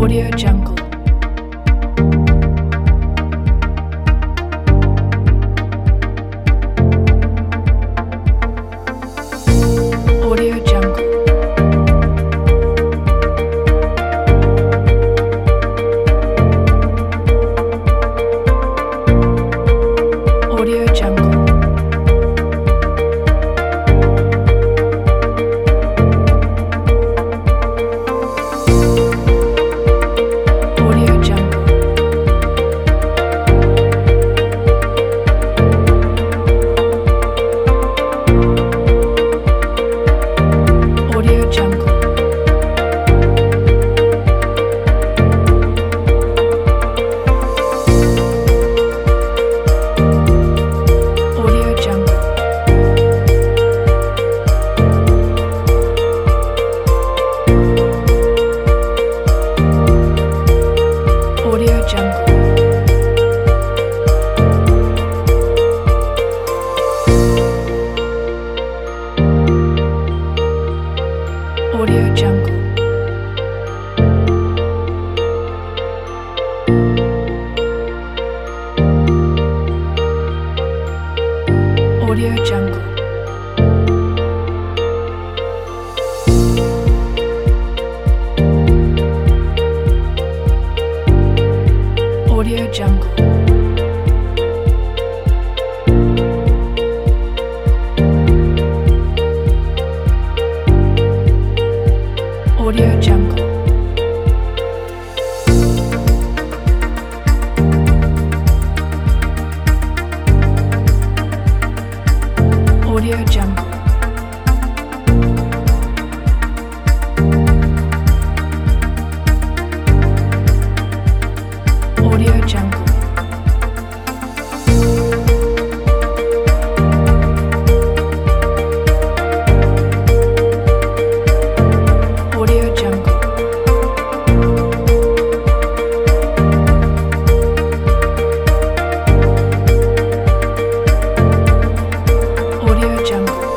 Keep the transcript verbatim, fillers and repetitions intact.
Audio Jungle. Audio Jungle. Audio Jungle. Audio Jungle. Audio Jungle. Audio Jungle. Audio Jungle. Audio Jungle. Audio Jungle. Audio Jungle. Audio Jungle. Audio Jungle. Audio Jungle. Audio Jungle. Audio Jungle.